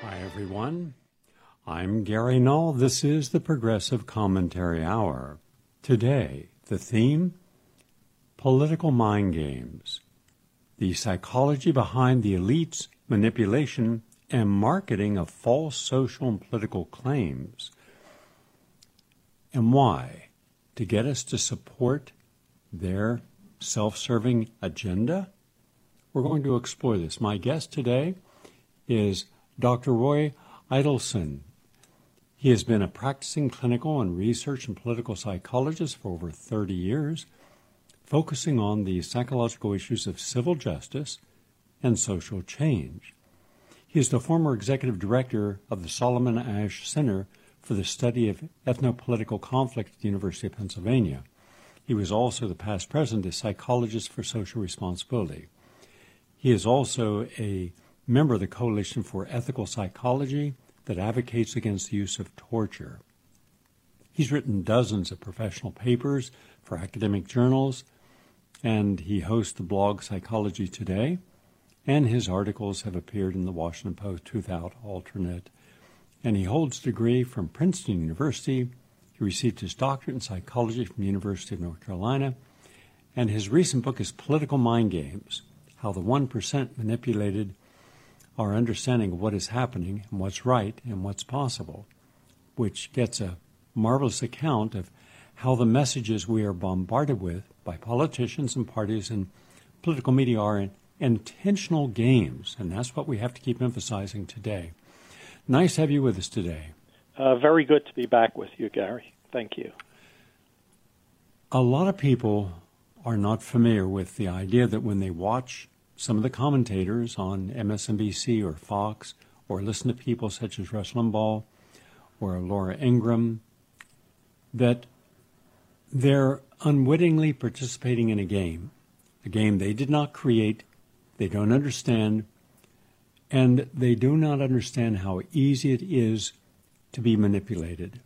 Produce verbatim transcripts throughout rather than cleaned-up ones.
Hi, everyone. I'm Gary Null. This is the Progressive Commentary Hour. Today, the theme, political mind games, the psychology behind the elites' manipulation and marketing of false social and political claims, and why, to get us to support their self-serving agenda. We're going to explore this. My guest today is Doctor Roy Idelson. He has been a practicing clinical and research and political psychologist for over thirty years, focusing on the psychological issues of civil justice and social change. He is the former executive director of the Solomon Asch Center for the Study of Ethnopolitical Conflict at the University of Pennsylvania. He was also the past president of Psychologists for Social Responsibility. He is also a member of the Coalition for Ethical Psychology that advocates against the use of torture. He's written dozens of professional papers for academic journals, and he hosts the blog Psychology Today, and his articles have appeared in the Washington Post, Truth Out, Alternate. And he holds a degree from Princeton University. He received his doctorate in psychology from the University of North Carolina, and his recent book is Political Mind Games, How the one percent Manipulated Our Understanding of What is Happening and What's Right and What's Possible, which gets a marvelous account of how the messages we are bombarded with by politicians and parties and political media are in intentional games, and that's what we have to keep emphasizing today. Nice to have you with us today. Uh, very good to be back with you, Gary. Thank you. A lot of people are not familiar with the idea that when they watch some of the commentators on M S N B C or Fox, or listen to people such as Rush Limbaugh or Laura Ingraham, that they're unwittingly participating in a game, a game they did not create, they don't understand, and they do not understand how easy it is to be manipulated.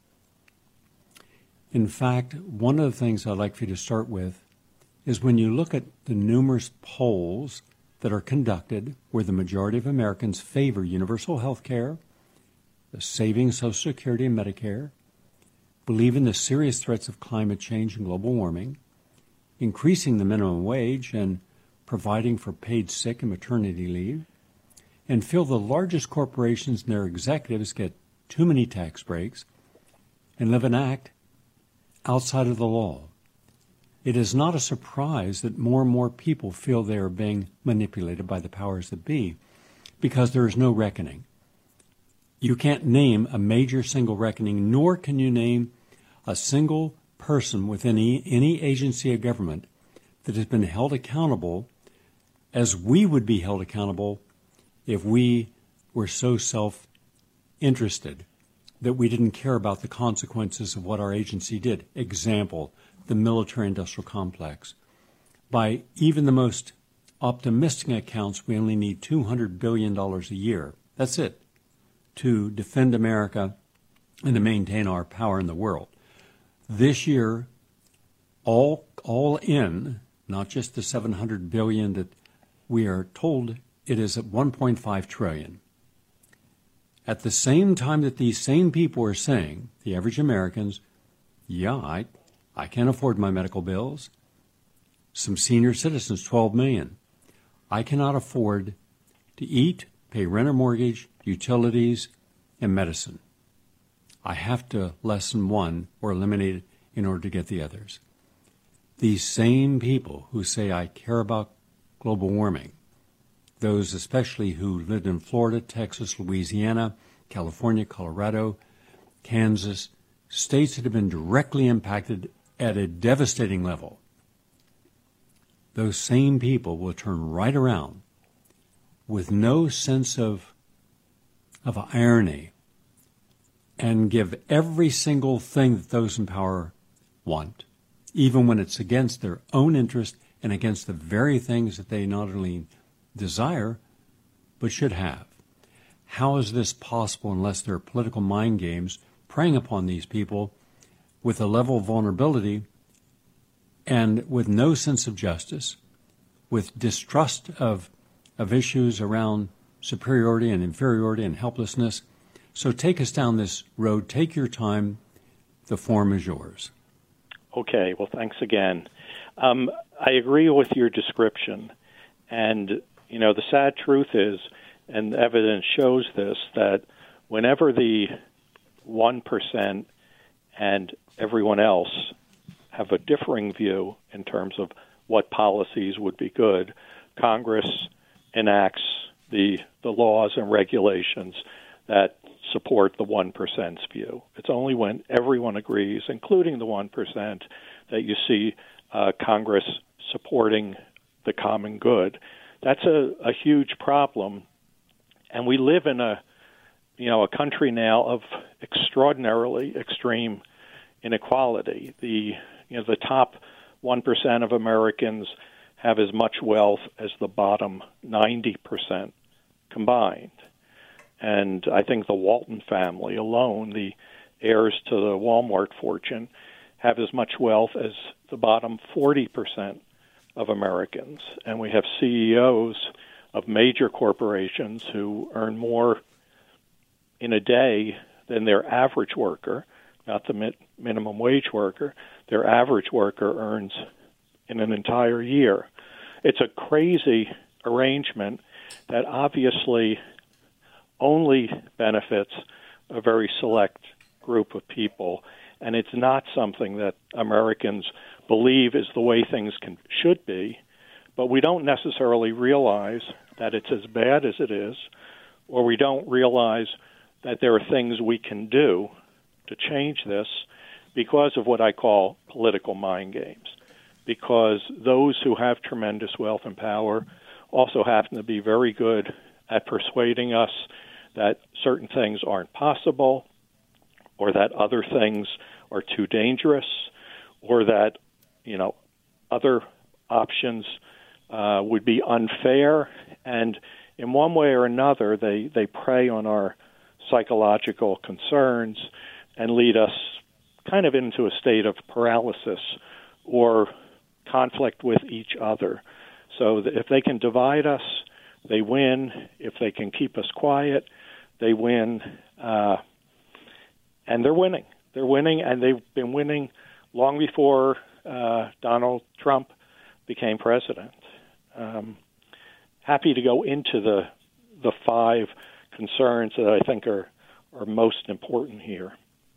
In fact, one of the things I'd like for you to start with is when you look at the numerous polls that are conducted where the majority of Americans favor universal health care, saving Social Security and Medicare, believe in the serious threats of climate change and global warming, increasing the minimum wage and providing for paid sick and maternity leave, and feel the largest corporations and their executives get too many tax breaks and live and act outside of the law. It is not a surprise that more and more people feel they are being manipulated by the powers that be because there is no reckoning. You can't name a major single reckoning, nor can you name a single person within any, any agency of government that has been held accountable as we would be held accountable if we were so self-interested that we didn't care about the consequences of what our agency did. Example, the military-industrial complex. By even the most optimistic accounts, we only need two hundred billion dollars a year. That's it, to defend America and to maintain our power in the world. This year, all all in, not just the seven hundred billion dollars that we are told, it is at one point five trillion dollars. At the same time that these same people are saying, the average Americans, yeah, I, I can't afford my medical bills. Some senior citizens, twelve million dollars. I cannot afford to eat, pay rent or mortgage, utilities, and medicine. I have to lessen one or eliminate it in order to get the others. These same people who say, I care about global warming, those especially who lived in Florida, Texas, Louisiana, California, Colorado, Kansas, states that have been directly impacted at a devastating level, those same people will turn right around with no sense of, of irony and give every single thing that those in power want, even when it's against their own interest and against the very things that they not only desire, but should have. How is this possible unless there are political mind games preying upon these people with a level of vulnerability and with no sense of justice, with distrust of, of issues around superiority and inferiority and helplessness. So take us down this road. Take your time. The form is yours. Okay. Well, thanks again. Um, I agree with your description. And, you know, the sad truth is, and evidence shows this, that whenever the one percent and everyone else have a differing view in terms of what policies would be good, Congress enacts the the laws and regulations that support the one percent's view. It's only when everyone agrees, including the one percent, that you see uh, Congress supporting the common good. That's a, a huge problem, and we live in a you know a country now of extraordinarily extreme inequality. The you know the top one percent of Americans have as much wealth as the bottom ninety percent combined. And I think the Walton family alone, the heirs to the Walmart fortune, have as much wealth as the bottom forty percent of Americans. And we have C E Os of major corporations who earn more in a day than their average worker, not the mi- minimum wage worker. Their average worker earns in an entire year. It's a crazy arrangement that obviously only benefits a very select group of people, and it's not something that Americans believe is the way things can, should be, but we don't necessarily realize that it's as bad as it is, or we don't realize that there are things we can do to change this because of what I call political mind games, because those who have tremendous wealth and power also happen to be very good at persuading us that certain things aren't possible, or that other things are too dangerous, or that, you know, other options uh, would be unfair. And in one way or another, they, they prey on our psychological concerns and lead us kind of into a state of paralysis or conflict with each other. So if they can divide us, they win. If they can keep us quiet, they win. Uh, and they're winning. They're winning, and they've been winning long before uh, Donald Trump became president. Um, happy to go into the the five concerns that I think are, are most important here.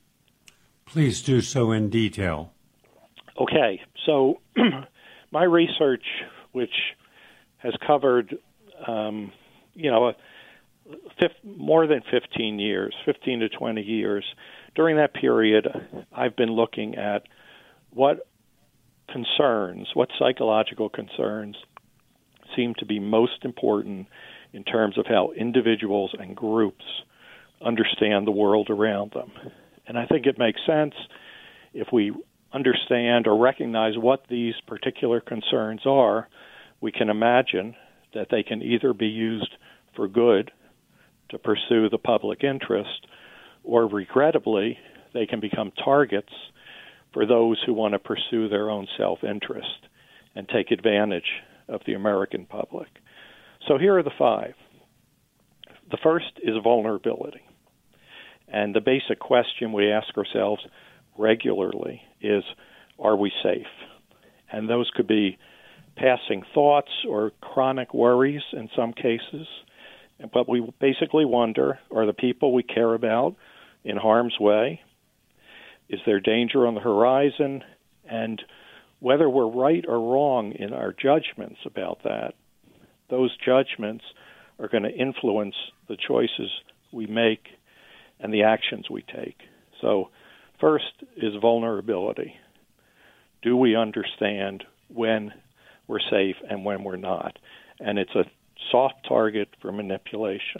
Please do so in detail. Okay, so my research, which has covered, um, you know, fifth, more than fifteen years, fifteen to twenty years, during that period, I've been looking at what concerns, what psychological concerns seem to be most important in terms of how individuals and groups understand the world around them. And I think it makes sense if we understand or recognize what these particular concerns are, we can imagine that they can either be used for good to pursue the public interest, or regrettably, they can become targets for those who want to pursue their own self-interest and take advantage of the American public. So here are the five. The first is vulnerability. And the basic question we ask ourselves regularly is, are we safe? And those could be passing thoughts or chronic worries in some cases. But we basically wonder, are the people we care about in harm's way? Is there danger on the horizon? And whether we're right or wrong in our judgments about that, those judgments are going to influence the choices we make and the actions we take. So first is vulnerability. Do we understand when we're safe and when we're not? And it's a soft target for manipulation.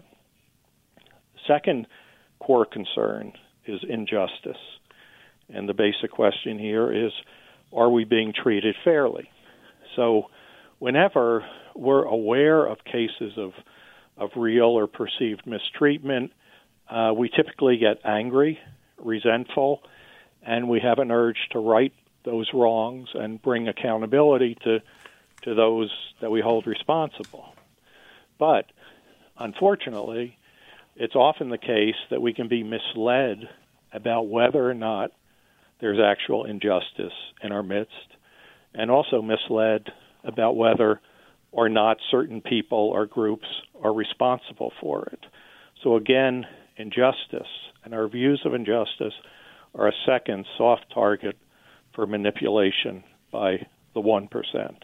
Second core concern is injustice. And the basic question here is, are we being treated fairly? So whenever we're aware of cases of, of real or perceived mistreatment, uh, we typically get angry, resentful, and we have an urge to right those wrongs and bring accountability to, to those that we hold responsible. But unfortunately, it's often the case that we can be misled about whether or not there's actual injustice in our midst, and also misled about whether or not certain people or groups are responsible for it. So again, injustice and our views of injustice are a second soft target for manipulation by the one percent.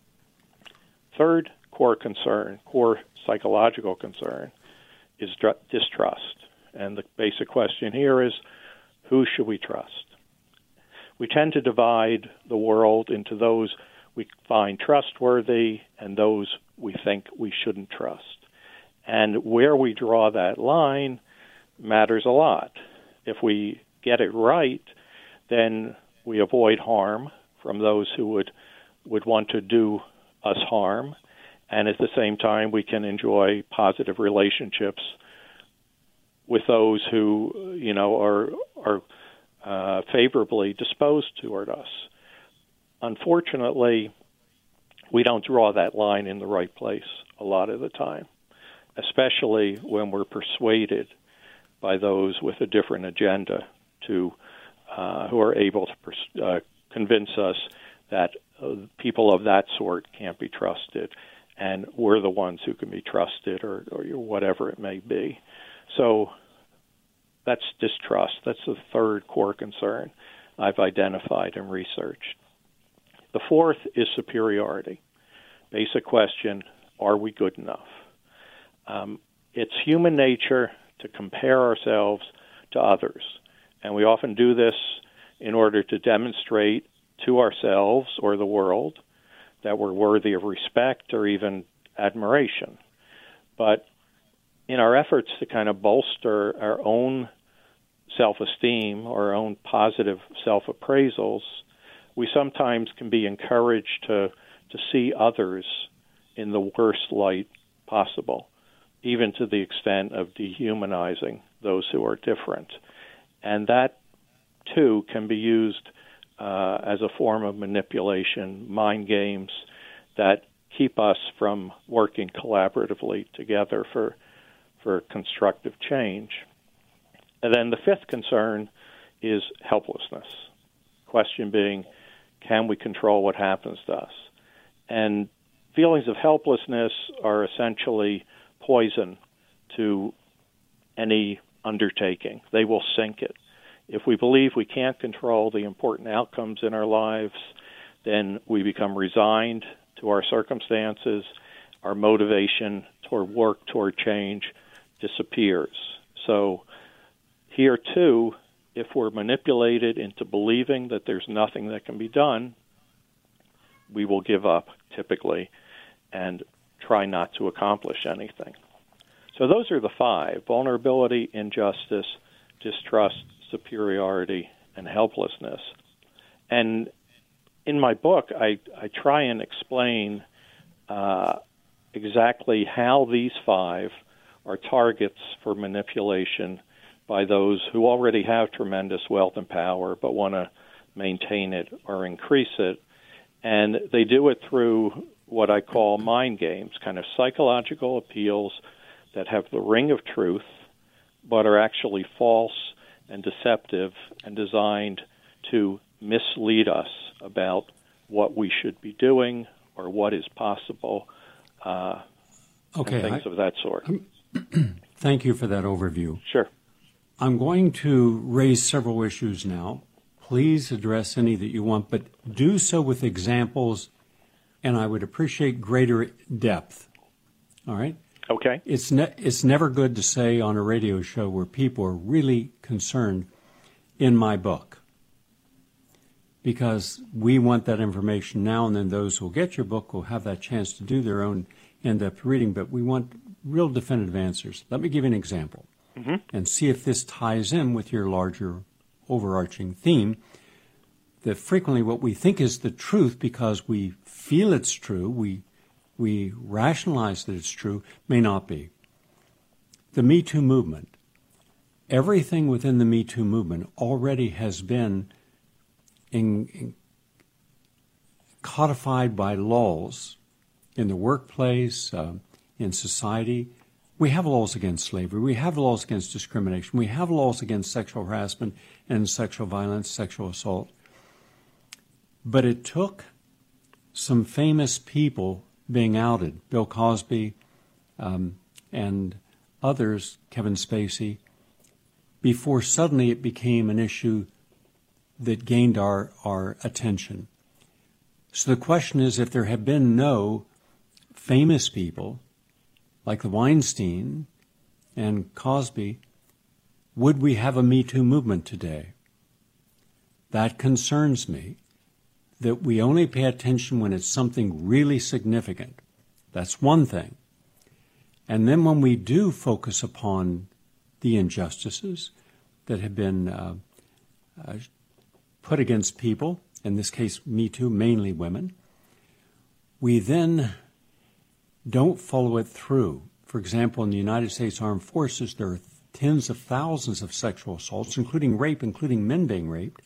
Third core concern, core psychological concern, is dr- distrust. And the basic question here is, who should we trust? We tend to divide the world into those we find trustworthy and those we think we shouldn't trust. And where we draw that line matters a lot. If we get it right, then we avoid harm from those who would, would want to do us harm. And at the same time, we can enjoy positive relationships with those who, you know, are are uh, favorably disposed toward us. Unfortunately, we don't draw that line in the right place a lot of the time, especially when we're persuaded by those with a different agenda to uh, who are able to pers- uh, convince us that uh, people of that sort can't be trusted, and we're the ones who can be trusted, or, or whatever it may be. So that's distrust. That's the third core concern I've identified and researched. The fourth is superiority. Basic question, are we good enough? Um, it's human nature to compare ourselves to others, and we often do this in order to demonstrate to ourselves or the world that we're worthy of respect or even admiration. But in our efforts to kind of bolster our own self-esteem or our own positive self-appraisals, we sometimes can be encouraged to, to see others in the worst light possible, even to the extent of dehumanizing those who are different. And that, too, can be used uh, as a form of manipulation, mind games that keep us from working collaboratively together for for constructive change. And then the fifth concern is helplessness. Question being, can we control what happens to us? And feelings of helplessness are essentially poison to any undertaking. They will sink it. If we believe we can't control the important outcomes in our lives, then we become resigned to our circumstances. Our motivation toward work, toward change, disappears. So here, too, if we're manipulated into believing that there's nothing that can be done, we will give up, typically, and try not to accomplish anything. So those are the five: vulnerability, injustice, distrust, superiority, and helplessness. And in my book, I, I try and explain uh, exactly how these five are targets for manipulation by those who already have tremendous wealth and power but want to maintain it or increase it. And they do it through what I call mind games, kind of psychological appeals that have the ring of truth but are actually false and deceptive and designed to mislead us about what we should be doing or what is possible, uh, okay, and things I, of that sort. Thank you for that overview. Sure. I'm going to raise several issues now. Please address any that you want, but do so with examples, and I would appreciate greater depth. All right? Okay. It's ne- it's never good to say on a radio show where people are really concerned, in my book, because we want that information now, and then those who will get your book will have that chance to do their own in-depth reading, but we want real definitive answers. Let me give you an example, mm-hmm. and see if this ties in with your larger overarching theme, that frequently what we think is the truth because we feel it's true, we we rationalize that it's true, may not be. The Me Too movement. Everything within the Me Too movement already has been in, in codified by laws in the workplace, uh, in society, We have laws against slavery. We have laws against discrimination. We have laws against sexual harassment and sexual violence, sexual assault. But it took some famous people being outed, Bill Cosby um, and others, Kevin Spacey, before suddenly it became an issue that gained our, our attention. So the question is, if there had been no famous people like the Weinstein and Cosby, would we have a Me Too movement today? That concerns me, that we only pay attention when it's something really significant. That's one thing. And then when we do focus upon the injustices that have been uh, uh, put against people, in this case, Me Too, mainly women, we then don't follow it through. For example, in the United States Armed Forces, there are tens of thousands of sexual assaults, including rape, including men being raped,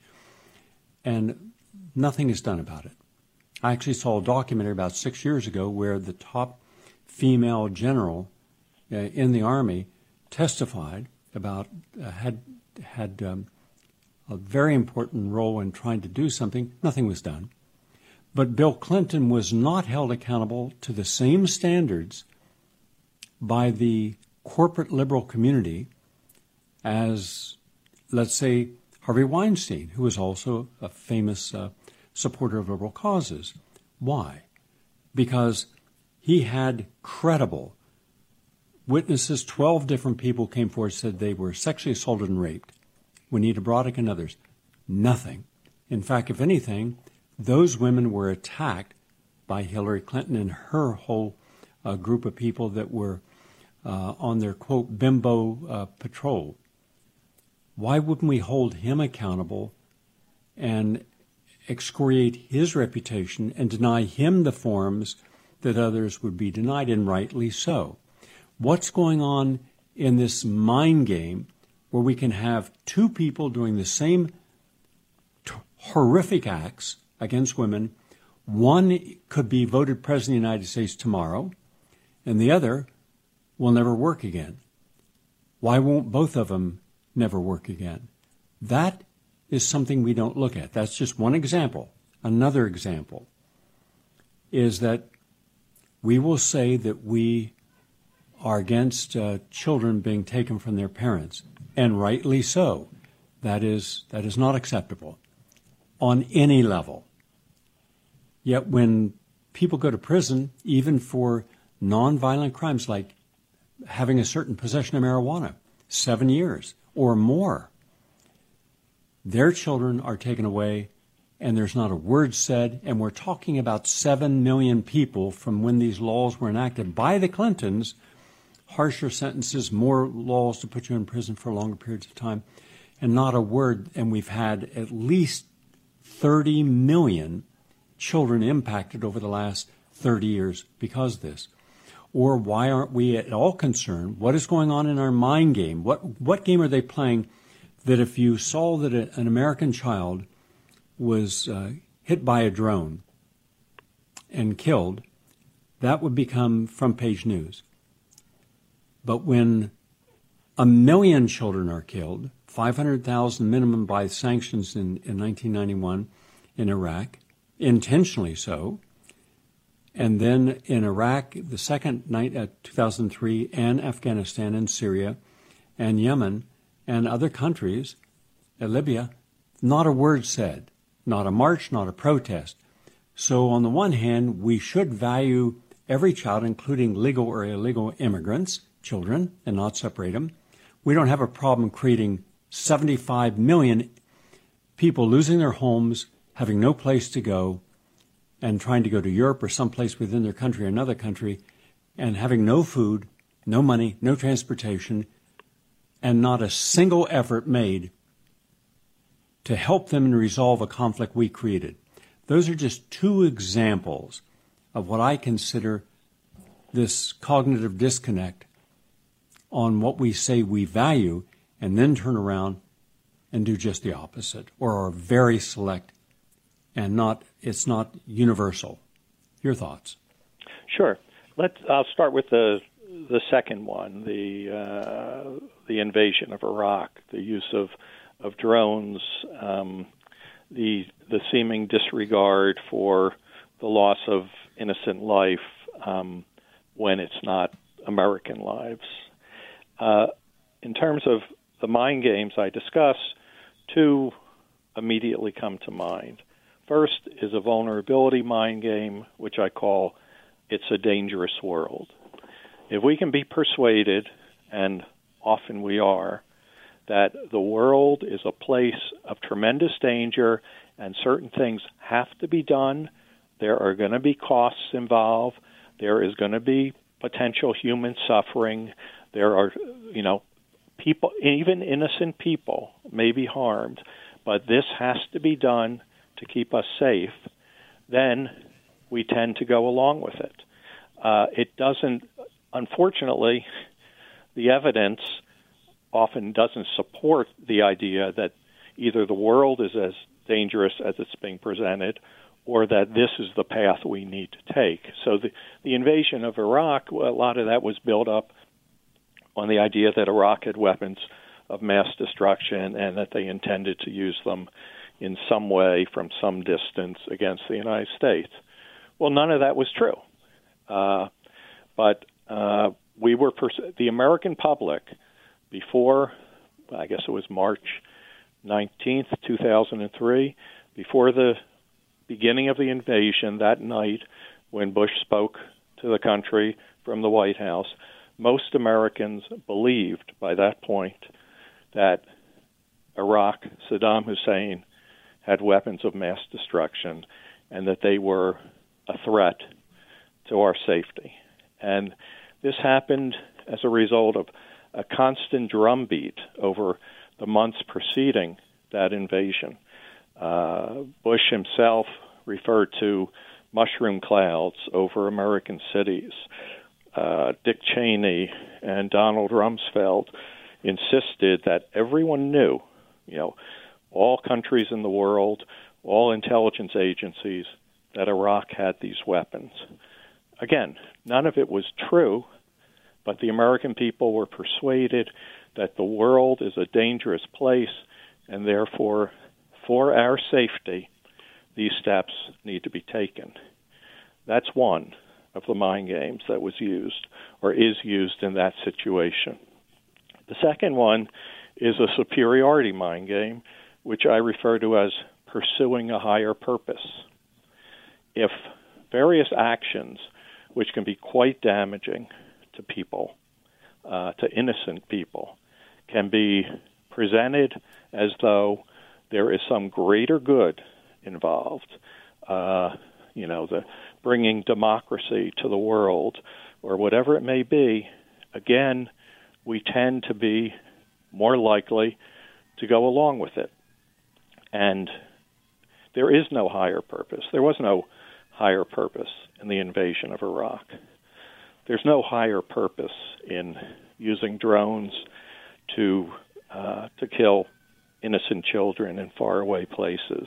and nothing is done about it. I actually saw a documentary about six years ago where the top female general uh, in the Army testified about, uh, had, had um, a very important role in trying to do something. Nothing was done. But Bill Clinton was not held accountable to the same standards by the corporate liberal community as, let's say, Harvey Weinstein, who was also a famous uh, supporter of liberal causes. Why? Because he had credible witnesses. Twelve different people came forward and said they were sexually assaulted and raped. Juanita Broderick and others. Nothing. In fact, if anything, those women were attacked by Hillary Clinton and her whole uh, group of people that were uh, on their, quote, bimbo uh, patrol. Why wouldn't we hold him accountable and excoriate his reputation and deny him the forms that others would be denied, and rightly so? What's going on in this mind game where we can have two people doing the same t- horrific acts against women? One could be voted president of the United States tomorrow, and the other will never work again. Why won't both of them never work again? That is something we don't look at. That's just one example. Another example is that we will say that we are against uh, children being taken from their parents, and rightly so. That is, that is not acceptable on any level. Yet when people go to prison, even for nonviolent crimes like having a certain possession of marijuana, seven years or more, their children are taken away and there's not a word said. And we're talking about seven million people from when these laws were enacted by the Clintons, harsher sentences, more laws to put you in prison for longer periods of time, and not a word. And we've had at least thirty million children impacted over the last thirty years because of this. Or why aren't we at all concerned? What is going on in our mind game? What what game are they playing that if you saw that a, an American child was uh, hit by a drone and killed, that would become front page news. But when a million children are killed, five hundred thousand minimum by sanctions in, in nineteen ninety-one in Iraq, intentionally so, and then in Iraq, the second night at two thousand three, and Afghanistan and Syria and Yemen and other countries, uh, Libya, not a word said, not a march, not a protest. So on the one hand, we should value every child, including legal or illegal immigrants, children, and not separate them. We don't have a problem creating seventy-five million people losing their homes, having no place to go, and trying to go to Europe or someplace within their country or another country, and having no food, no money, no transportation, and not a single effort made to help them and resolve a conflict we created. Those are just two examples of what I consider this cognitive disconnect on what we say we value and then turn around and do just the opposite, or are very select and not, it's not universal. Your thoughts? Sure. Let's, I'll start with the the second one, the uh, the invasion of Iraq, the use of of drones, um, the the seeming disregard for the loss of innocent life um, when it's not American lives. Uh, in terms of the mind games I discuss, two immediately come to mind. First is a vulnerability mind game, which I call It's a Dangerous World. If we can be persuaded, and often we are, that the world is a place of tremendous danger and certain things have to be done, there are going to be costs involved, there is going to be potential human suffering, there are, you know, people, even innocent people may be harmed, but this has to be done to keep us safe, then we tend to go along with it. Uh, it doesn't, unfortunately, the evidence often doesn't support the idea that either the world is as dangerous as it's being presented or that this is the path we need to take. So the, the invasion of Iraq, a lot of that was built up on the idea that Iraq had weapons of mass destruction and that they intended to use them in some way from some distance against the United States. Well, none of that was true. Uh, but uh, we were pers- the American public before, I guess it was March nineteenth, two thousand three, before the beginning of the invasion that night when Bush spoke to the country from the White House, most Americans believed by that point that Iraq, Saddam Hussein, had weapons of mass destruction and that they were a threat to our safety. And this happened as a result of a constant drumbeat over the months preceding that invasion. Uh, Bush himself referred to mushroom clouds over American cities. Uh, Dick Cheney and Donald Rumsfeld insisted that everyone knew, you know, all countries in the world, all intelligence agencies, that Iraq had these weapons. Again, none of it was true, but the American people were persuaded that the world is a dangerous place, and therefore, for our safety, these steps need to be taken. That's one of the mind games that was used, or is used in that situation. The second one is a superiority mind game, which I refer to as pursuing a higher purpose. If various actions, which can be quite damaging to people, uh, to innocent people, can be presented as though there is some greater good involved, uh, you know, the bringing democracy to the world, or whatever it may be, again, we tend to be more likely to go along with it. And there is no higher purpose. There was no higher purpose in the invasion of Iraq. There's no higher purpose in using drones to uh, to kill innocent children in faraway places.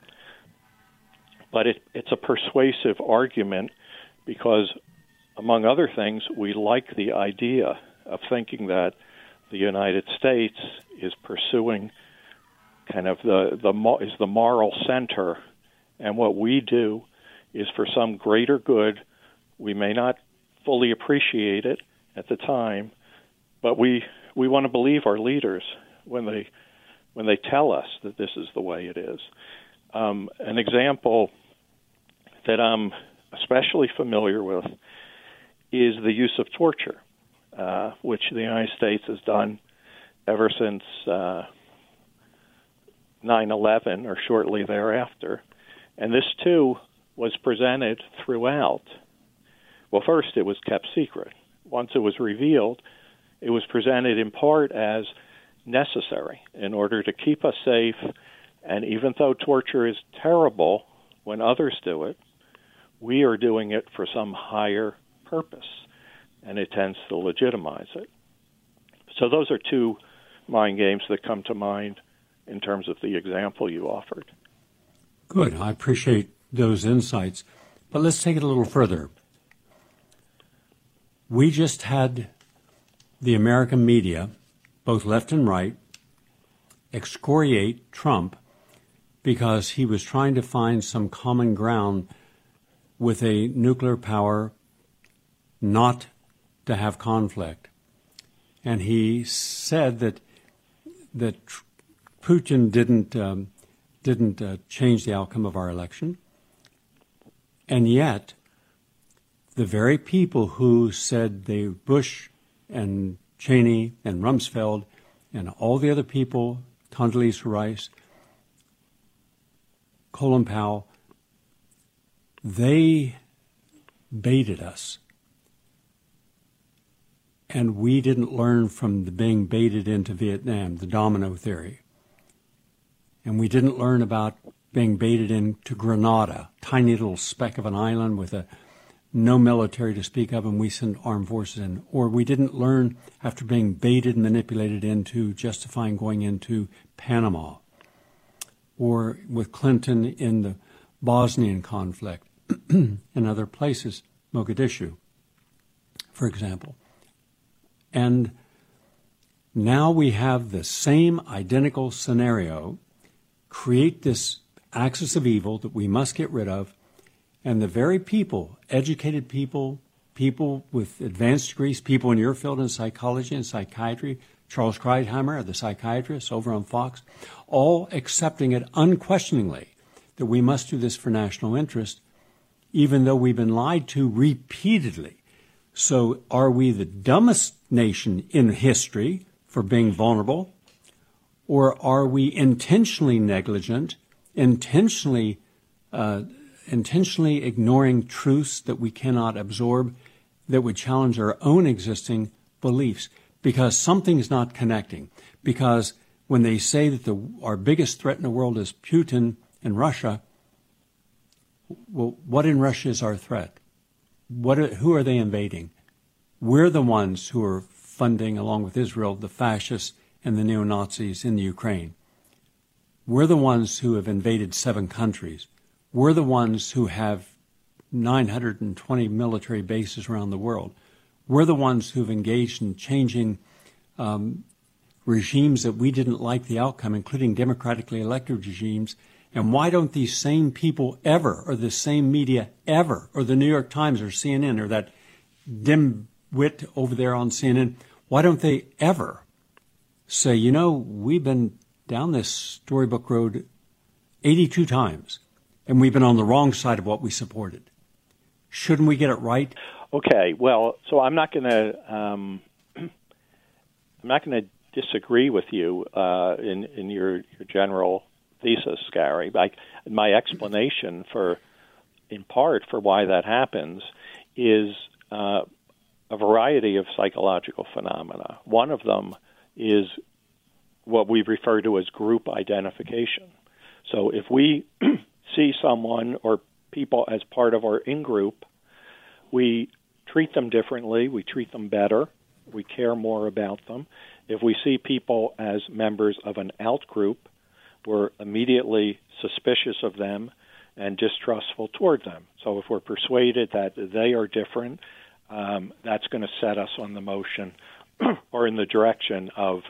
But it, it's a persuasive argument because, among other things, we like the idea of thinking that the United States is pursuing kind of the, the is the moral center, and what we do is for some greater good. We may not fully appreciate it at the time, but we we want to believe our leaders when they when they tell us that this is the way it is. Um, an example that I'm especially familiar with is the use of torture, uh, which the United States has done ever since uh, nine eleven or shortly thereafter. And this, too, was presented throughout. Well, first, it was kept secret. Once it was revealed, it was presented in part as necessary in order to keep us safe. And even though torture is terrible when others do it, we are doing it for some higher purpose, and it tends to legitimize it. So those are two mind games that come to mind in terms of the example you offered. Good. I appreciate those insights. But let's take it a little further. We just had the American media, both left and right, excoriate Trump because he was trying to find some common ground with a nuclear power not to have conflict. And he said that that Putin didn't um, didn't uh, change the outcome of our election. And yet, the very people who said they, Bush and Cheney and Rumsfeld and all the other people, Condoleezza Rice, Colin Powell, they baited us. And we didn't learn from the being baited into Vietnam, the domino theory. And we didn't learn about being baited into Grenada, tiny little speck of an island with a no military to speak of, and we sent armed forces in. Or we didn't learn after being baited and manipulated into justifying going into Panama. Or with Clinton in the Bosnian conflict and other places, Mogadishu, for example. And now we have the same identical scenario, create this axis of evil that we must get rid of, and the very people, educated people, people with advanced degrees, people in your field in psychology and psychiatry, Charles Kreidheimer, the psychiatrist over on Fox, all accepting it unquestioningly that we must do this for national interest, even though we've been lied to repeatedly. So are we the dumbest nation in history for being vulnerable? Or are we intentionally negligent, intentionally uh, intentionally ignoring truths that we cannot absorb that would challenge our own existing beliefs? Because something's not connecting. Because when they say that the, our biggest threat in the world is Putin and Russia, well, what in Russia is our threat? What are, who are they invading? We're the ones who are funding, along with Israel, the fascists and the neo-Nazis in the Ukraine. We're the ones who have invaded seven countries. We're the ones who have nine hundred twenty military bases around the world. We're the ones who've engaged in changing um, regimes that we didn't like the outcome, including democratically elected regimes. And why don't these same people ever, or the same media ever, or the New York Times or C N N, or that dimwit over there on C N N, why don't they ever say, you know, we've been down this storybook road eighty-two times, and we've been on the wrong side of what we supported. Shouldn't we get it right? Okay, well, so I'm not going to um, I'm not going to disagree with you uh, in in your, your general thesis, Gary. Like, my explanation for, in part, for why that happens is uh, a variety of psychological phenomena. One of them is what we refer to as group identification. So if we see someone or people as part of our in-group, we treat them differently, we treat them better, we care more about them. If we see people as members of an out-group, we're immediately suspicious of them and distrustful toward them. So if we're persuaded that they are different, um, that's going to set us on the motion or in the direction of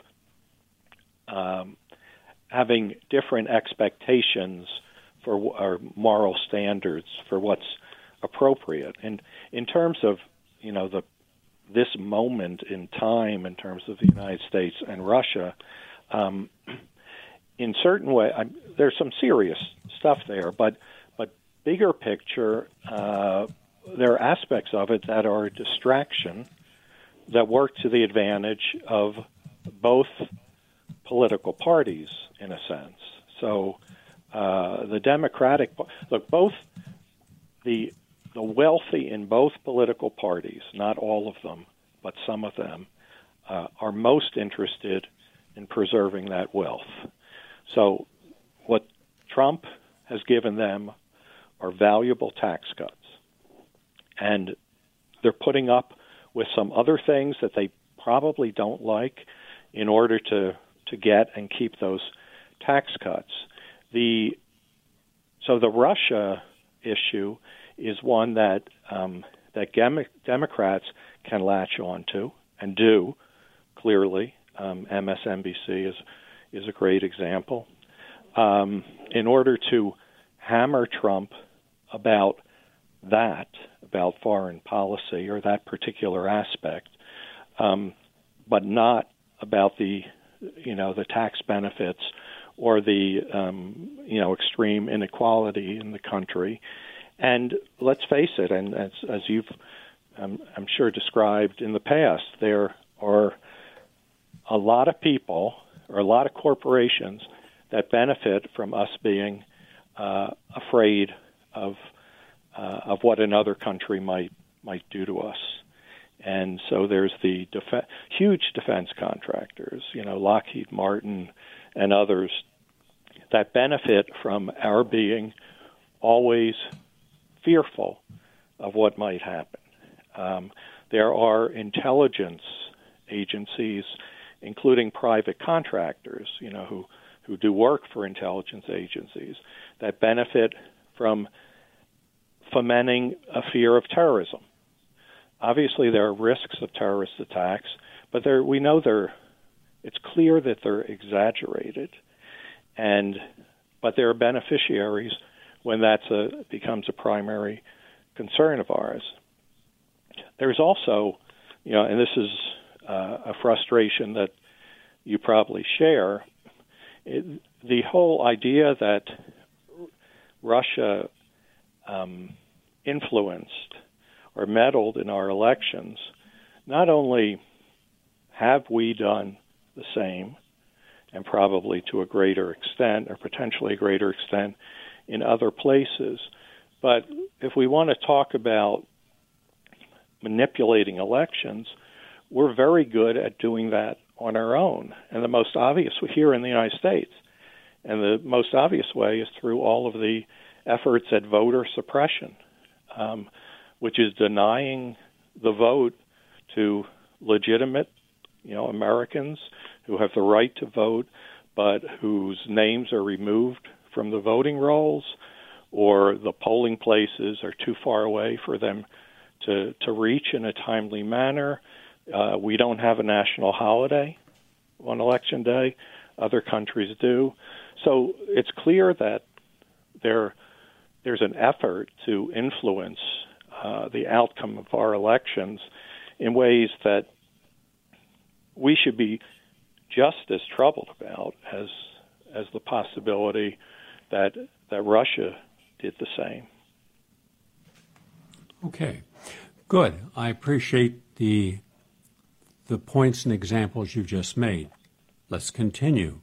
um, having different expectations for our moral standards for what's appropriate. And in terms of, you know, the this moment in time in terms of the United States and Russia, um, in certain way, I, there's some serious stuff there, but but bigger picture, uh, there are aspects of it that are a distraction that work to the advantage of both political parties, in a sense. So uh, the Democratic, look, both the the wealthy in both political parties, not all of them, but some of them, uh, are most interested in preserving that wealth. So what Trump has given them are valuable tax cuts. And they're putting up with some other things that they probably don't like in order to, to get and keep those tax cuts. The so the Russia issue is one that um, that Dem- Democrats can latch on to and do clearly. Um, M S N B C is is a great example. Um, in order to hammer Trump about that, about foreign policy or that particular aspect, um, but not about the, you know, the tax benefits or the, um, you know, extreme inequality in the country. And let's face it, and as, as you've, um, I'm sure, described in the past, there are a lot of people or a lot of corporations that benefit from us being uh, afraid of uh, of what another country might might do to us. And so there's the def- huge defense contractors, you know, Lockheed Martin and others, that benefit from our being always fearful of what might happen. Um, there are intelligence agencies, including private contractors, you know, who, who do work for intelligence agencies, that benefit from fomenting a fear of terrorism. Obviously, there are risks of terrorist attacks, but there, we know they're, it's clear that they're exaggerated, and but there are beneficiaries when that becomes a primary concern of ours. There's also, you know, and this is uh, a frustration that you probably share, it, the whole idea that Russia um, influenced or meddled in our elections. Not only have we done the same, and probably to a greater extent, or potentially a greater extent, in other places, but if we want to talk about manipulating elections, we're very good at doing that on our own. And the most obvious here in the United States, and the most obvious way is through all of the efforts at voter suppression, um, which is denying the vote to legitimate, you know, Americans who have the right to vote, but whose names are removed from the voting rolls, or the polling places are too far away for them to, to reach in a timely manner. Uh, we don't have a national holiday on Election Day. Other countries do. So it's clear that there there's an effort to influence uh, the outcome of our elections in ways that we should be just as troubled about as as the possibility that that Russia did the same. Okay, good. I appreciate the the points and examples you've just made. Let's continue.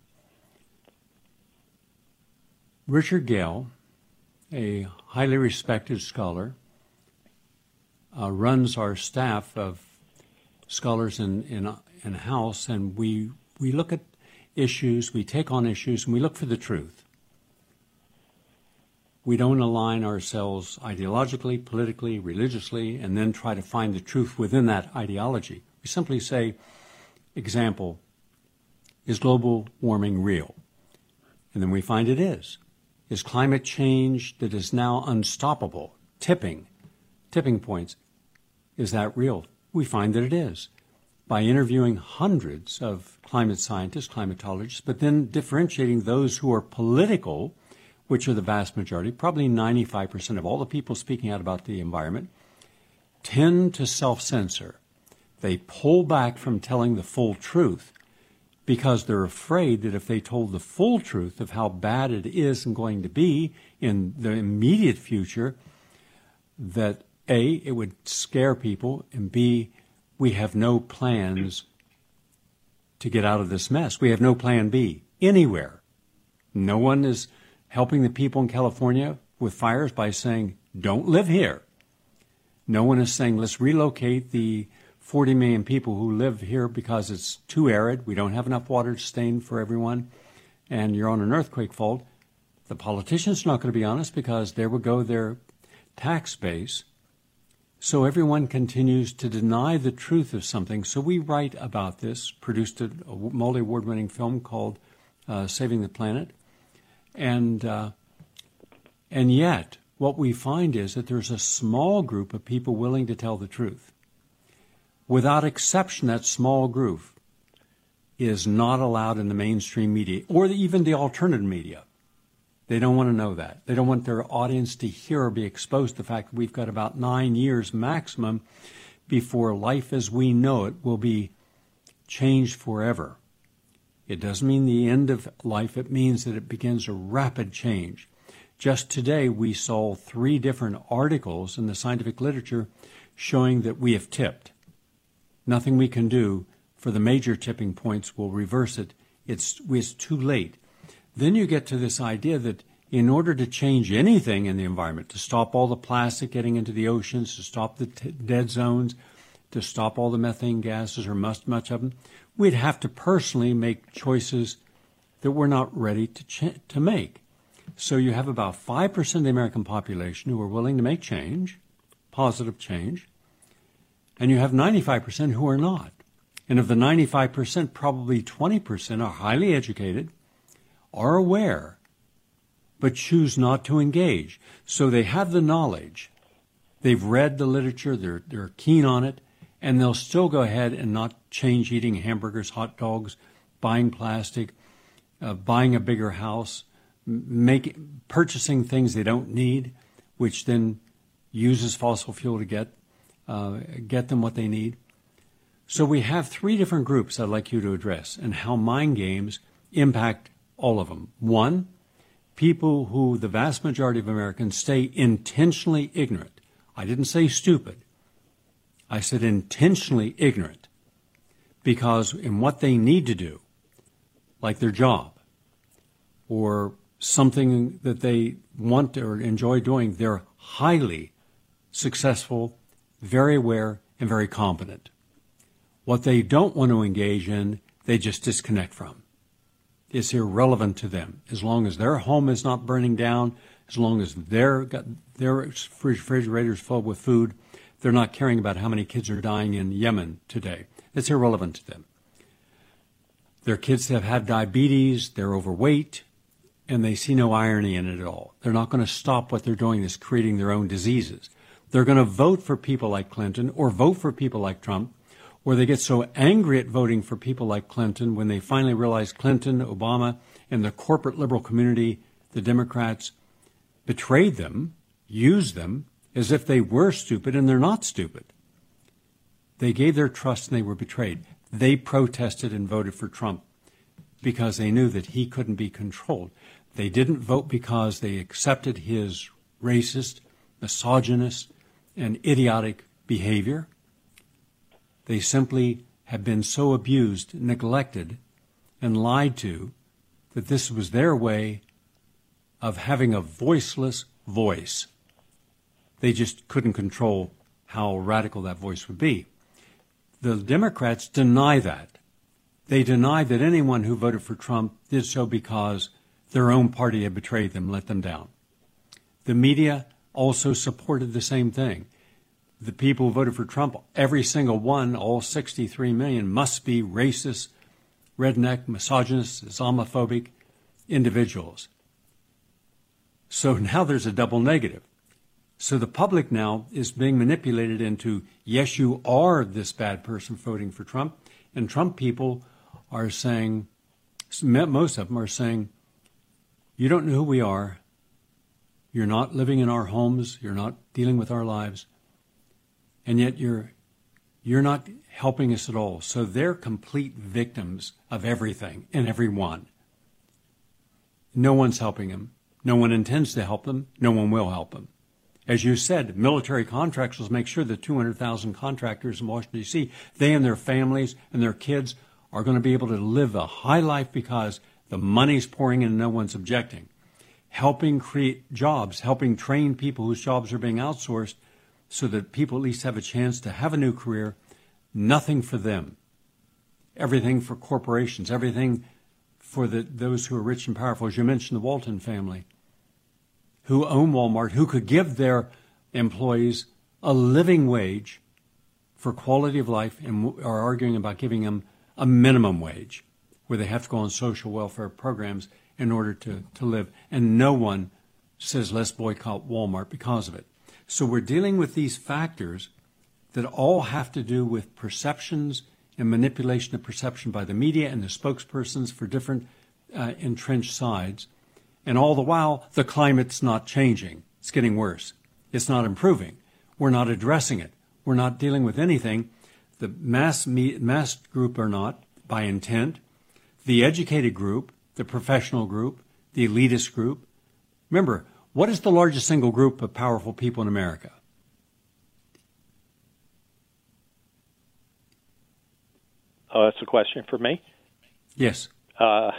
Richard Gale, a highly respected scholar, uh, runs our staff of scholars in, in in house, and we we look at issues, we take on issues, and we look for the truth. We don't align ourselves ideologically, politically, religiously, and then try to find the truth within that ideology. We simply say, example, is global warming real? And then we find it is. Is climate change that is now unstoppable, tipping, tipping points, is that real? We find that it is. By interviewing hundreds of climate scientists, climatologists, but then differentiating those who are political, which are the vast majority, probably ninety-five percent of all the people speaking out about the environment, tend to self-censor. They pull back from telling the full truth because they're afraid that if they told the full truth of how bad it is and going to be in the immediate future, that A, it would scare people, and B, we have no plans to get out of this mess. We have no plan B anywhere. No one is helping the people in California with fires by saying, don't live here. No one is saying, let's relocate the forty million people who live here because it's too arid, we don't have enough water to sustain for everyone, and you're on an earthquake fault. The politicians are not going to be honest because there would go their tax base. So everyone continues to deny the truth of something. So we write about this, produced a multi-award winning film called uh, Saving the Planet. And uh, and yet, what we find is that there's a small group of people willing to tell the truth. Without exception, that small group is not allowed in the mainstream media or the, even the alternative media. They don't want to know that. They don't want their audience to hear or be exposed to the fact that we've got about nine years maximum before life as we know it will be changed forever. It doesn't mean the end of life. It means that it begins a rapid change. Just today, we saw three different articles in the scientific literature showing that we have tipped. Nothing we can do for the major tipping points will reverse it. It's, it's too late. Then you get to this idea that in order to change anything in the environment, to stop all the plastic getting into the oceans, to stop the t- dead zones, to stop all the methane gases or much, much of them, we'd have to personally make choices that we're not ready to ch- to make. So you have about five percent of the American population who are willing to make change, positive change, and you have ninety-five percent who are not. And of the ninety-five percent, probably twenty percent are highly educated, are aware, but choose not to engage. So they have the knowledge. They've read the literature. They're, they're keen on it. And they'll still go ahead and not change eating hamburgers, hot dogs, buying plastic, uh, buying a bigger house, make, purchasing things they don't need, which then uses fossil fuel to get, uh, get them what they need. So we have three different groups I'd like you to address and how mind games impact all of them. One, people who the vast majority of Americans stay intentionally ignorant. I didn't say stupid. I said intentionally ignorant because in what they need to do, like their job or something that they want or enjoy doing, they're highly successful, very aware, and very competent. What they don't want to engage in, they just disconnect from. It's irrelevant to them. As long as their home is not burning down, as long as their, their refrigerator is full with food, they're not caring about how many kids are dying in Yemen today. It's irrelevant to them. Their kids have had diabetes, they're overweight, and they see no irony in it at all. They're not going to stop what they're doing is creating their own diseases. They're going to vote for people like Clinton or vote for people like Trump, or they get so angry at voting for people like Clinton when they finally realize Clinton, Obama, and the corporate liberal community, the Democrats, betrayed them, used them, as if they were stupid, and they're not stupid. They gave their trust and they were betrayed. They protested and voted for Trump because they knew that he couldn't be controlled. They didn't vote because they accepted his racist, misogynist, and idiotic behavior. They simply have been so abused, neglected, and lied to that this was their way of having a voiceless voice. They just couldn't control how radical that voice would be. The Democrats deny that. They deny that anyone who voted for Trump did so because their own party had betrayed them, let them down. The media also supported the same thing. The people who voted for Trump, every single one, all sixty-three million, must be racist, redneck, misogynist, Islamophobic individuals. So now there's a double negative. So the public now is being manipulated into, yes, you are this bad person voting for Trump. And Trump people are saying, most of them are saying, you don't know who we are. You're not living in our homes. You're not dealing with our lives. And yet you're you're not helping us at all. So they're complete victims of everything and everyone. No one's helping them. No one intends to help them. No one will help them. As you said, military contractors make sure that two hundred thousand contractors in Washington, D C, they and their families and their kids are going to be able to live a high life because the money's pouring in and no one's objecting. Helping create jobs, helping train people whose jobs are being outsourced so that people at least have a chance to have a new career. Nothing for them. Everything for corporations, everything for the, those who are rich and powerful. As you mentioned, the Walton family, who own Walmart, who could give their employees a living wage for quality of life and are arguing about giving them a minimum wage where they have to go on social welfare programs in order to, to live. And no one says let's boycott Walmart because of it. So we're dealing with these factors that all have to do with perceptions and manipulation of perception by the media and the spokespersons for different uh, entrenched sides. And all the while, the climate's not changing. It's getting worse. It's not improving. We're not addressing it. We're not dealing with anything. The mass, me- mass group are not, by intent. The educated group, the professional group, the elitist group. Remember, what is the largest single group of powerful people in America? Oh, that's a question for me? Yes. Uh,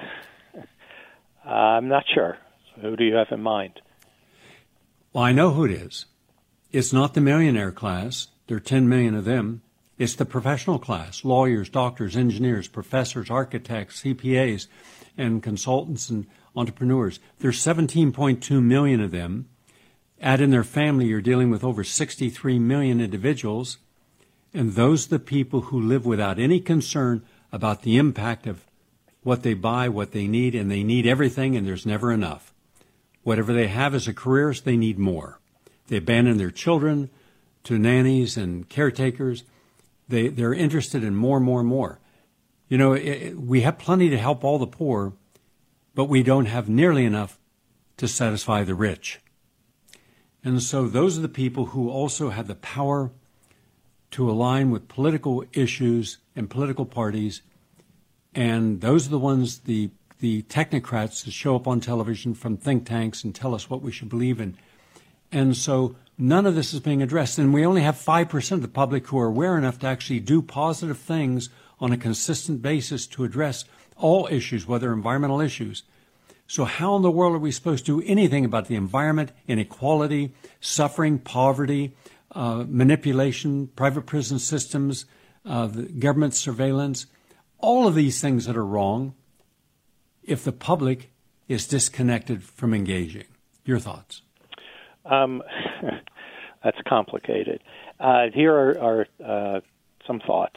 I'm not sure. Who do you have in mind? Well, I know who it is. It's not the millionaire class. There are ten million of them. It's the professional class, lawyers, doctors, engineers, professors, architects, C P As, and consultants and entrepreneurs. There's seventeen point two million of them. Add in their family, you're dealing with over sixty-three million individuals. And those are the people who live without any concern about the impact of what they buy, what they need, and they need everything, and there's never enough. Whatever they have as a career, they need more. They abandon their children to nannies and caretakers. They, they're interested in more and more and more. You know, it, we have plenty to help all the poor, but we don't have nearly enough to satisfy the rich. And so those are the people who also have the power to align with political issues and political parties. And those are the ones, the, the technocrats that show up on television from think tanks and tell us what we should believe in. And so none of this is being addressed. And we only have five percent of the public who are aware enough to actually do positive things on a consistent basis to address all issues, whether environmental issues. So how in the world are we supposed to do anything about the environment, inequality, suffering, poverty, uh, manipulation, private prison systems, uh, the government surveillance, all of these things that are wrong if the public is disconnected from engaging? Your thoughts? Um, that's complicated. Uh, here are, are uh, some thoughts.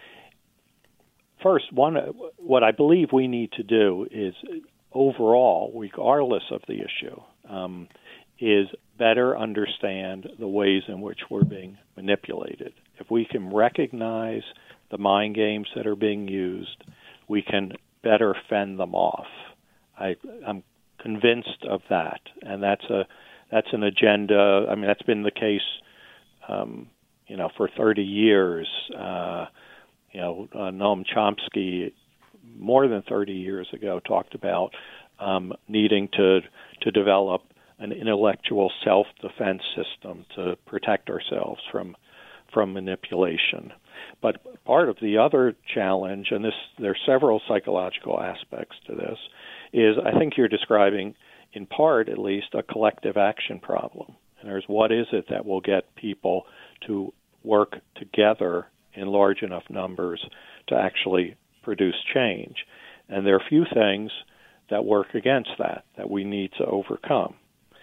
First, one, what I believe we need to do is, overall, regardless of the issue, um, is better understand the ways in which we're being manipulated. If we can recognize the mind games that are being used, we can better fend them off. I, I'm convinced of that, and that's a that's an agenda. I mean, that's been the case, um, you know, for thirty years. Uh, you know, uh, Noam Chomsky, more than thirty years ago, talked about um, needing to to develop an intellectual self-defense system to protect ourselves from from manipulation. But part of the other challenge, and this there are several psychological aspects to this, is I think you're describing, in part at least, a collective action problem. And there's what is it that will get people to work together in large enough numbers to actually produce change. And there are a few things that work against that, that we need to overcome.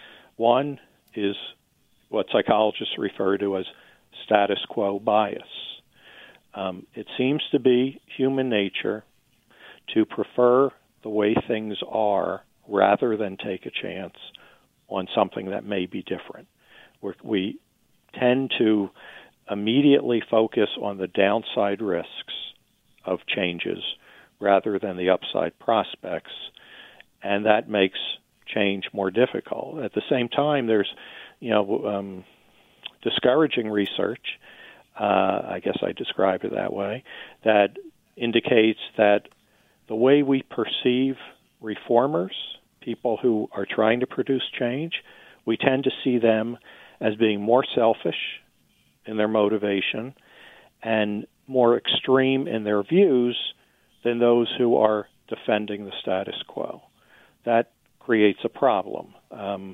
One is what psychologists refer to as status quo bias. Um, it seems to be human nature to prefer the way things are rather than take a chance on something that may be different. We're, we tend to immediately focus on the downside risks of changes rather than the upside prospects, and that makes change more difficult. At the same time, there's, you know, um, discouraging research, uh, I guess I describe it that way, that indicates that the way we perceive reformers, people who are trying to produce change, we tend to see them as being more selfish in their motivation and more extreme in their views than those who are defending the status quo. That creates a problem um,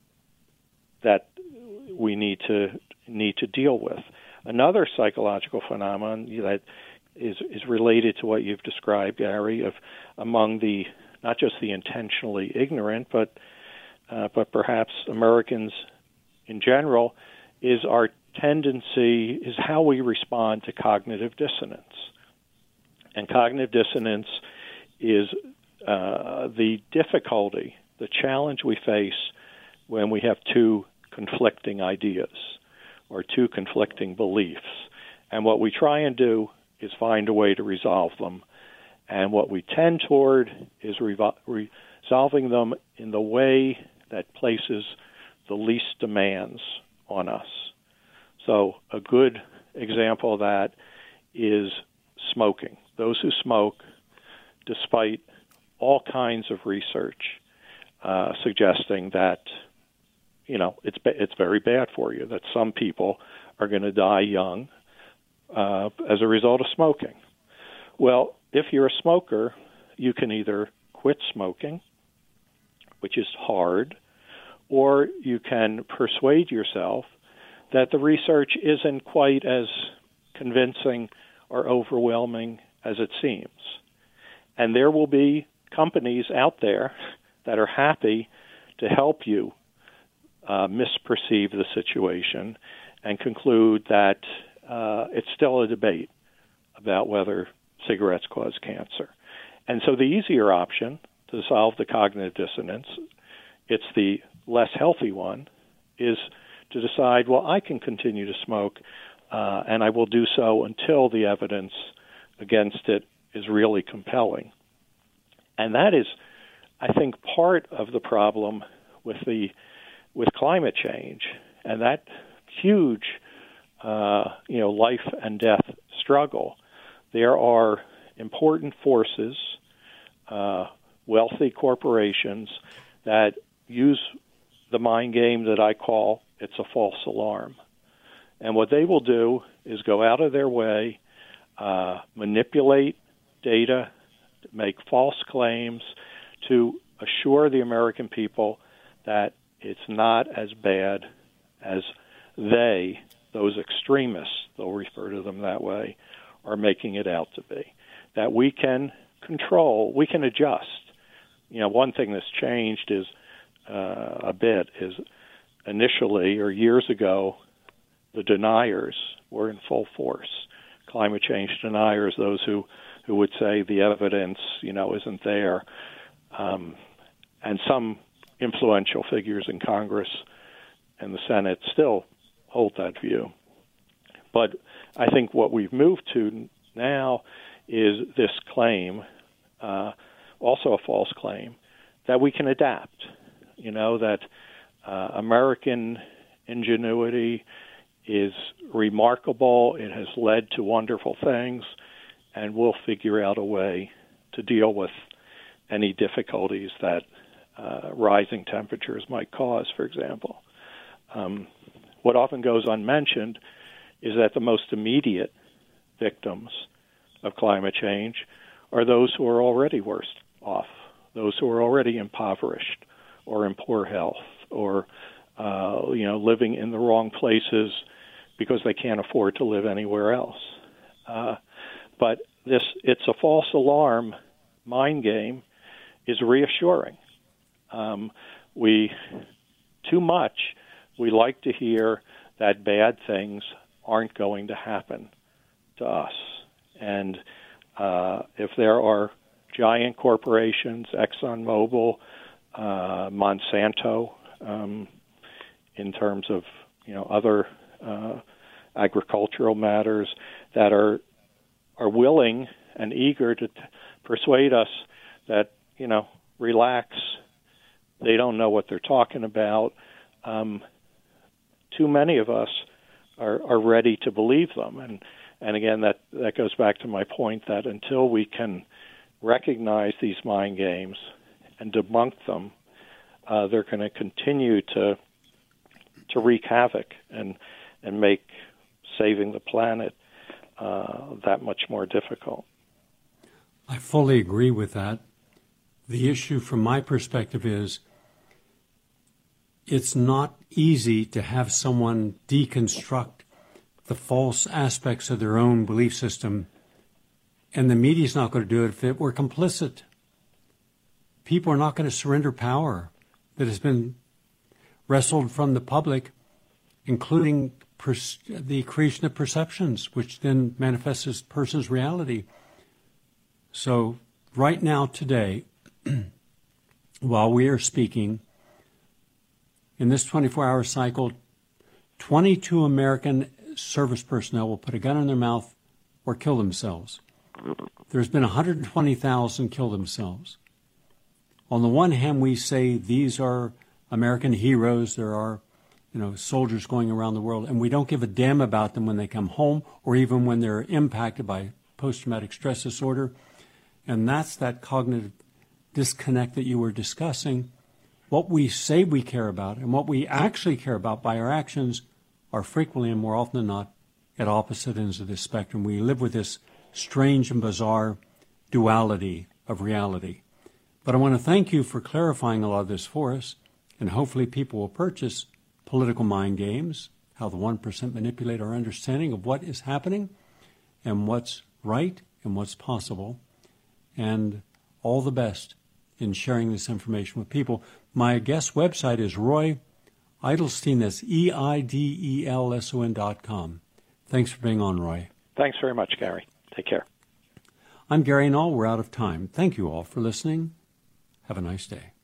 that we need to need to deal with. Another psychological phenomenon that is is related to what you've described, Gary, of among the not just the intentionally ignorant, but uh, but perhaps Americans in general, is our tendency, is how we respond to cognitive dissonance. And cognitive dissonance is uh, the difficulty, the challenge we face when we have two conflicting ideas or two conflicting beliefs. And what we try and do is find a way to resolve them. And what we tend toward is revol- resolving them in the way that places the least demands on us. So a good example of that is smoking. Those who smoke, despite all kinds of research uh, suggesting that, you know, it's it's very bad for you, that some people are going to die young uh, as a result of smoking. Well, if you're a smoker, you can either quit smoking, which is hard, or you can persuade yourself that the research isn't quite as convincing or overwhelming as it seems. And there will be companies out there that are happy to help you uh, misperceive the situation and conclude that uh, it's still a debate about whether cigarettes cause cancer. And so the easier option to solve the cognitive dissonance, it's the less healthy one, is to decide, well, I can continue to smoke, uh, and I will do so until the evidence against it is really compelling. And that is, I think, part of the problem with the with climate change and that huge, uh, you know, life and death struggle. There are important forces, uh, wealthy corporations that use the mind game that I call it's a false alarm. And what they will do is go out of their way, uh, manipulate data, make false claims to assure the American people that it's not as bad as they, those extremists, they'll refer to them that way, are making it out to be. That we can control, we can adjust. You know, one thing that's changed is uh, a bit is initially or years ago, the deniers were in full force. Climate change deniers, those who, who would say the evidence, you know, isn't there. Um, and some influential figures in Congress and the Senate still hold that view. But I think what we've moved to now is this claim, uh, also a false claim, that we can adapt. You know, that uh, American ingenuity is remarkable. It has led to wonderful things, and we'll figure out a way to deal with any difficulties that uh, rising temperatures might cause, for example. Um, what often goes unmentioned is that the most immediate victims of climate change are those who are already worse off, those who are already impoverished or in poor health or, uh, you know, living in the wrong places because they can't afford to live anywhere else. Uh, but this it's a false alarm mind game is reassuring. Um, we, too much, we like to hear that bad things aren't going to happen to us. And uh, if there are giant corporations, ExxonMobil, uh, Monsanto, um, in terms of, you know, other uh, agricultural matters that are are willing and eager to t- persuade us that, you know, relax, they don't know what they're talking about. Um, too many of us are, are ready to believe them. And, and again, that, that goes back to my point that until we can recognize these mind games and debunk them, uh, they're going to continue to to wreak havoc and and make saving the planet uh, that much more difficult. I fully agree with that. The issue from my perspective is it's not easy to have someone deconstruct the false aspects of their own belief system, and the media's not going to do it if it were complicit. People are not going to surrender power that has been wrestled from the public, including per- the creation of perceptions, which then manifests as person's reality. So right now, today, while we are speaking, in this twenty-four hour cycle, twenty-two American service personnel will put a gun in their mouth or kill themselves. There's been one hundred twenty thousand kill themselves. On the one hand, we say these are American heroes. There are, you know, soldiers going around the world, and we don't give a damn about them when they come home or even when they're impacted by post-traumatic stress disorder. And that's that cognitive disconnect that you were discussing. What we say we care about and what we actually care about by our actions are frequently and more often than not at opposite ends of this spectrum. We live with this strange and bizarre duality of reality. But I want to thank you for clarifying a lot of this for us, and hopefully people will purchase Political Mind Games, How the one percent Manipulate Our Understanding of What is Happening and What's Right and What's Possible, and all the best in sharing this information with people. My guest website is Roy Eidelstein, that's E I D E L S O N dot com. Thanks for being on, Roy. Thanks very much, Gary. Take care. I'm Gary Null. We're out of time. Thank you all for listening. Have a nice day.